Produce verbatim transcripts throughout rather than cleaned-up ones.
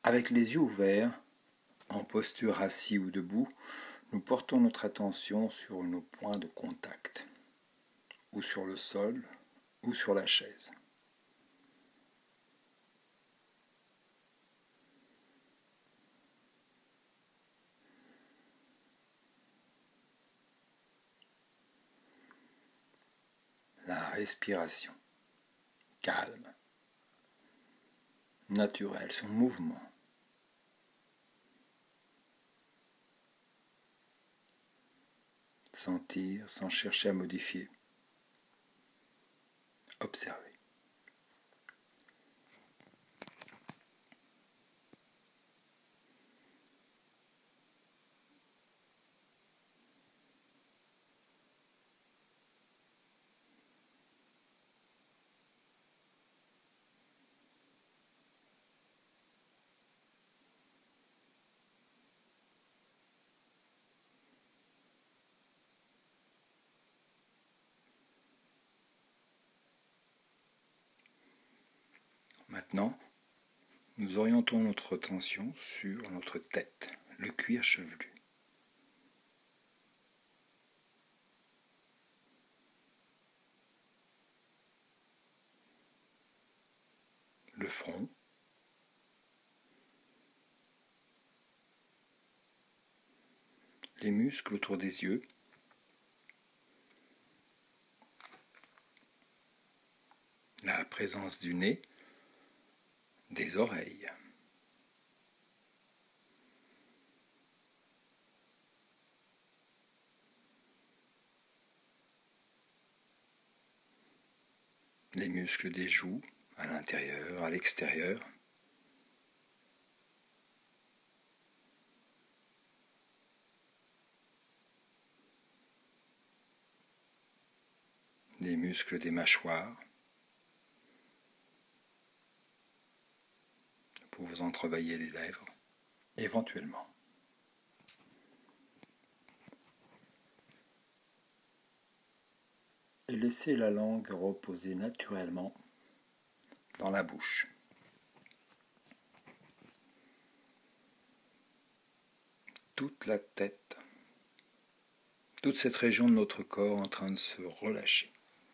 Avec les yeux ouverts, en posture assis ou debout, nous portons notre attention sur nos points de contact, ou sur le sol, ou sur la chaise. La respiration, calme, naturelle, son mouvement. Sentir sans chercher à modifier. Observer. Maintenant, nous orientons notre attention sur notre tête, le cuir chevelu. Le front, les muscles autour des yeux, la présence du nez, des oreilles. Les muscles des joues, à l'intérieur, à l'extérieur. Les muscles des mâchoires. Pour vous entrebailler les lèvres, éventuellement. Et laissez la langue reposer naturellement dans la bouche. Toute la tête, toute cette région de notre corps en train de se relâcher.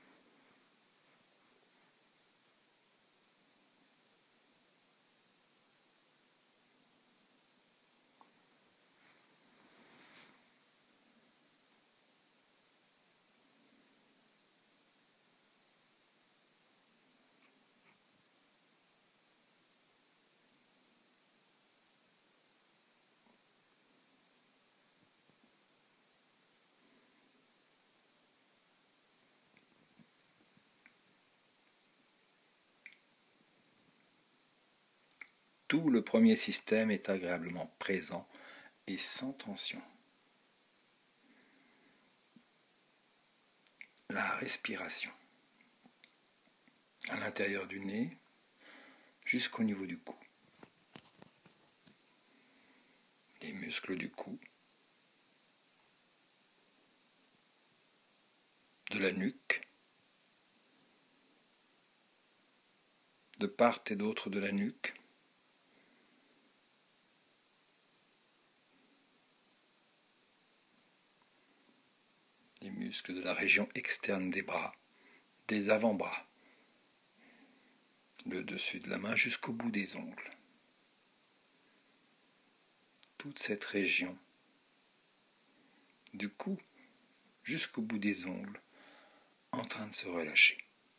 Tout le premier système est agréablement présent et sans tension. La respiration, à l'intérieur du nez, jusqu'au niveau du cou. Les muscles du cou, de la nuque, de part et d'autre de la nuque, les muscles de la région externe des bras, des avant-bras, le dessus de la main jusqu'au bout des ongles. Toute cette région, du cou jusqu'au bout des ongles, en train de se relâcher.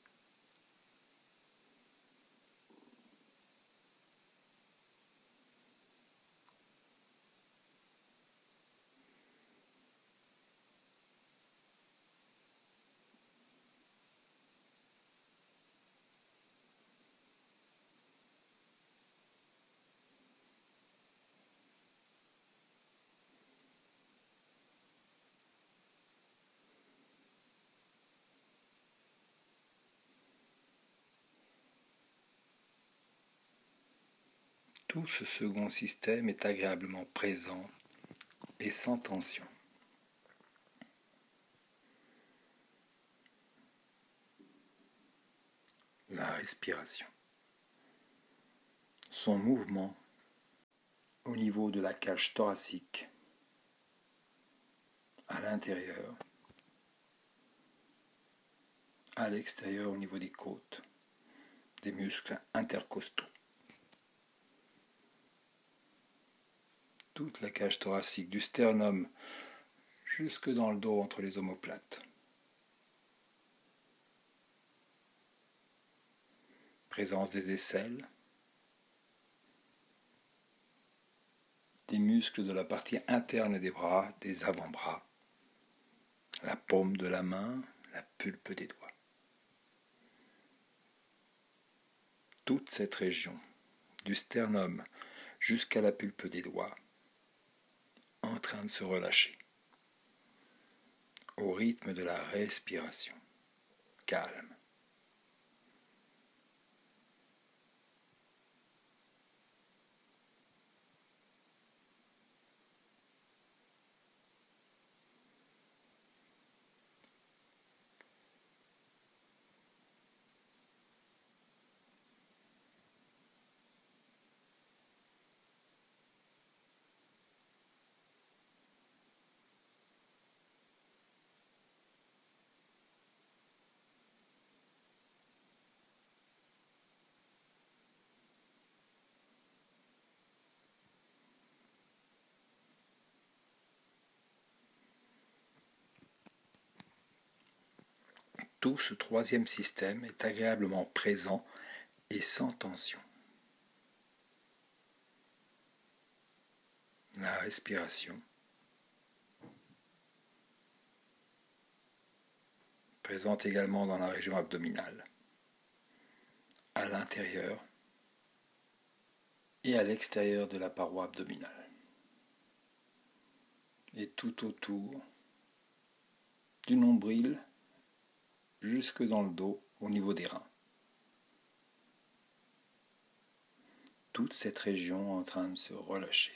Tout ce second système est agréablement présent et sans tension. La respiration, son mouvement au niveau de la cage thoracique, à l'intérieur, à l'extérieur au niveau des côtes, des muscles intercostaux. Toute la cage thoracique du sternum jusque dans le dos entre les omoplates. Présence des aisselles, des muscles de la partie interne des bras, des avant-bras, la paume de la main, la pulpe des doigts. Toute cette région, du sternum jusqu'à la pulpe des doigts, en train de se relâcher, au rythme de la respiration, calme. Tout ce troisième système est agréablement présent et sans tension. La respiration, présente également dans la région abdominale, à l'intérieur et à l'extérieur de la paroi abdominale, et tout autour du nombril jusque dans le dos au niveau des reins. Toute cette région en train de se relâcher.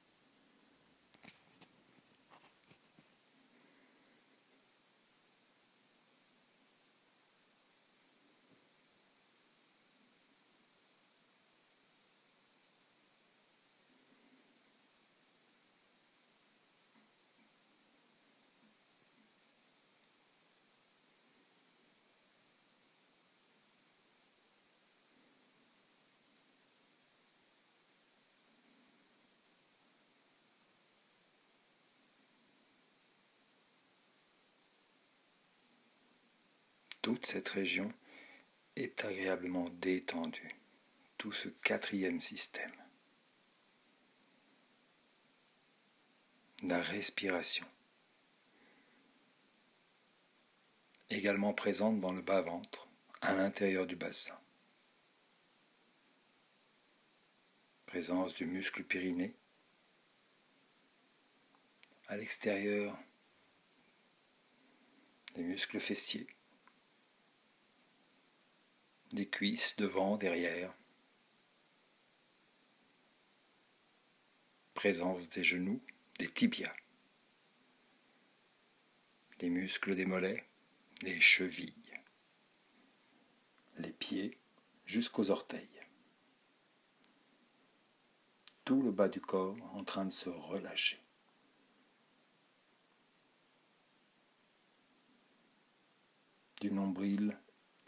Toute cette région est agréablement détendue, tout ce quatrième système. La respiration, également présente dans le bas-ventre, à l'intérieur du bassin. Présence du muscle pyrénées, à l'extérieur des muscles fessiers, des cuisses devant, derrière, présence des genoux, des tibias, les muscles des mollets, les chevilles, les pieds jusqu'aux orteils. Tout le bas du corps en train de se relâcher. Du nombril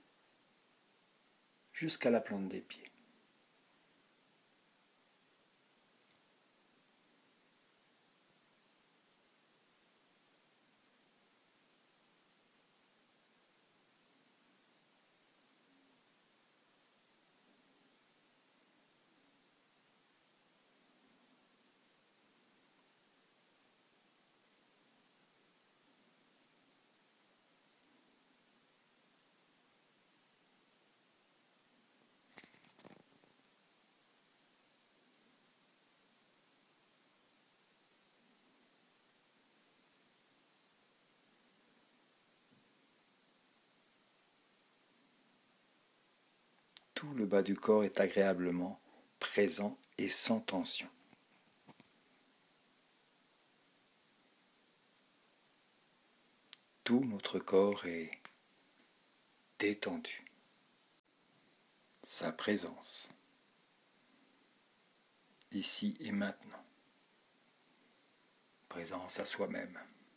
jusqu'à la plante des pieds. Tout le bas du corps est agréablement présent et sans tension. Tout notre corps est détendu. Sa présence ici et maintenant. Présence à soi-même.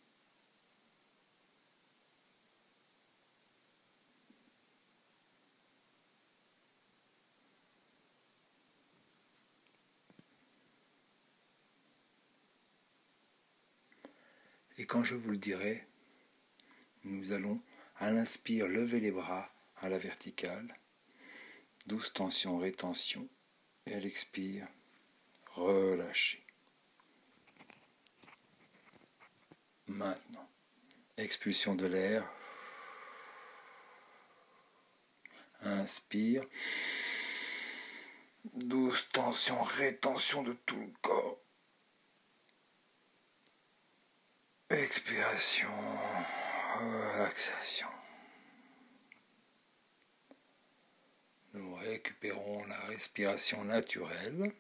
Et quand je vous le dirai, nous allons à l'inspire lever les bras à la verticale, douce tension, rétention, et à l'expire, relâcher. Maintenant, expulsion de l'air, inspire, douce tension, rétention de tout le corps. Expiration, relaxation. Nous récupérons la respiration naturelle.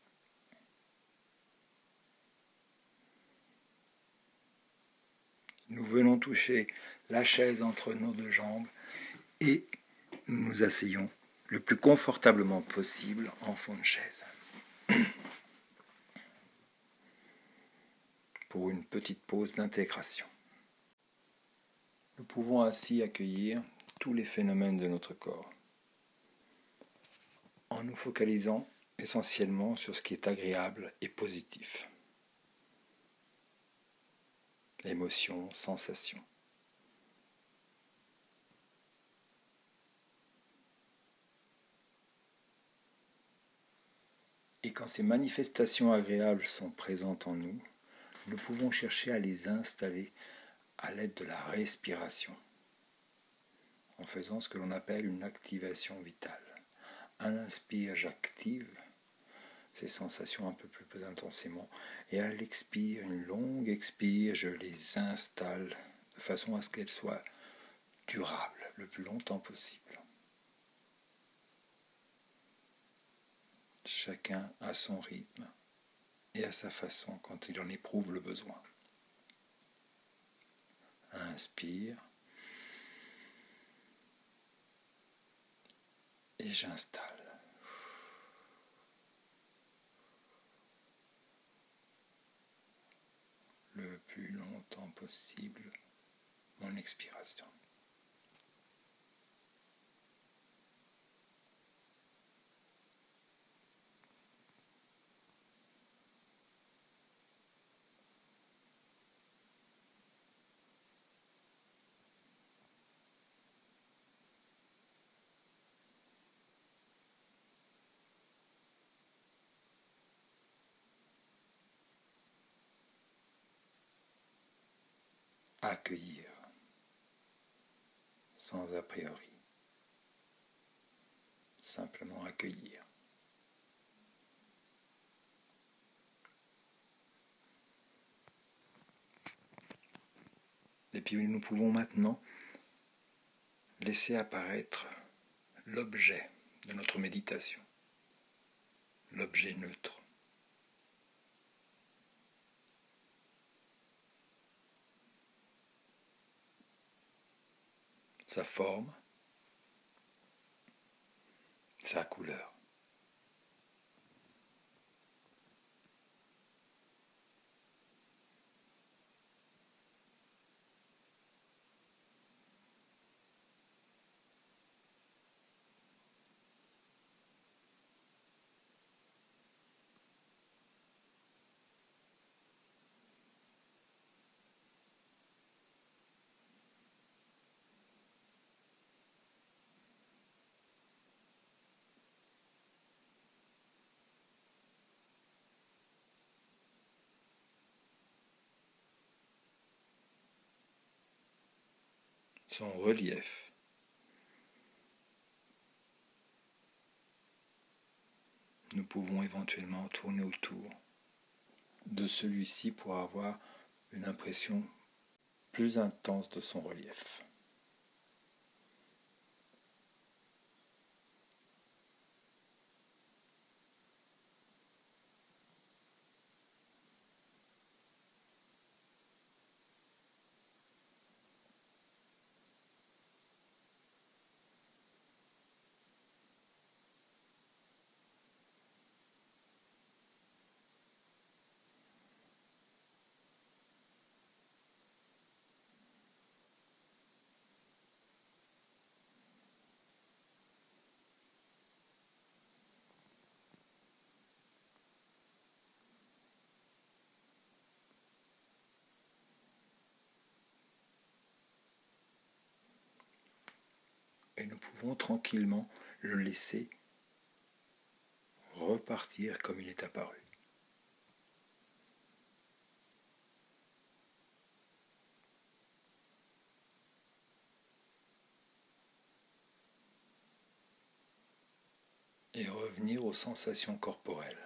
Nous venons toucher la chaise entre nos deux jambes et nous nous asseyons le plus confortablement possible en fond de chaise. Pour une petite pause d'intégration. Nous pouvons ainsi accueillir tous les phénomènes de notre corps, en nous focalisant essentiellement sur ce qui est agréable et positif. Émotions, sensations. Et quand ces manifestations agréables sont présentes en nous, nous pouvons chercher à les installer à l'aide de la respiration, en faisant ce que l'on appelle une activation vitale. À l'inspire, j'active ces sensations un peu plus intensément, et à l'expire, une longue expire, je les installe de façon à ce qu'elles soient durables le plus longtemps possible. Chacun à son rythme et à sa façon quand il en éprouve le besoin. Inspire et j'installe. Le plus longtemps possible mon expiration. Accueillir, sans a priori, simplement accueillir. Et puis nous pouvons maintenant laisser apparaître l'objet de notre méditation, l'objet neutre. Sa forme, sa couleur. Son relief. Nous pouvons éventuellement tourner autour de celui-ci pour avoir une impression plus intense de son relief. Et nous pouvons tranquillement le laisser repartir comme il est apparu. Et revenir aux sensations corporelles.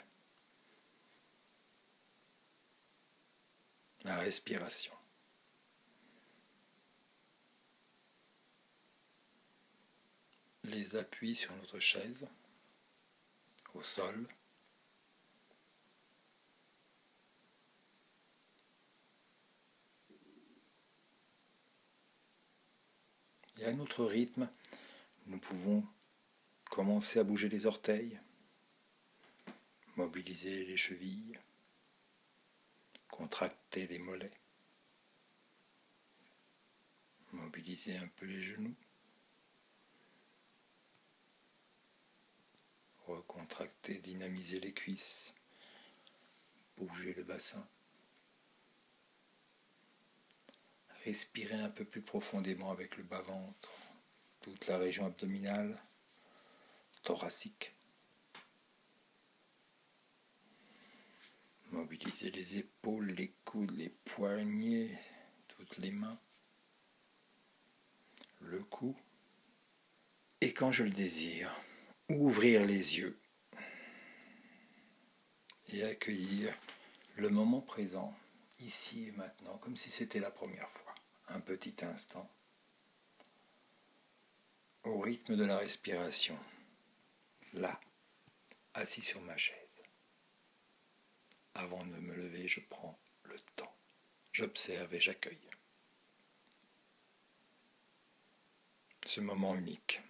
La respiration. Les appuis sur notre chaise, au sol. Et à notre rythme, nous pouvons commencer à bouger les orteils, mobiliser les chevilles, contracter les mollets, mobiliser un peu les genoux, recontracter, dynamiser les cuisses, bouger le bassin, respirer un peu plus profondément avec le bas-ventre, toute la région abdominale, thoracique. Mobiliser les épaules, les coudes, les poignets, toutes les mains, le cou. Et quand je le désire, ouvrir les yeux et accueillir le moment présent, ici et maintenant, comme si c'était la première fois, un petit instant, au rythme de la respiration, là, assis sur ma chaise. Avant de me lever, je prends le temps, j'observe et j'accueille ce moment unique.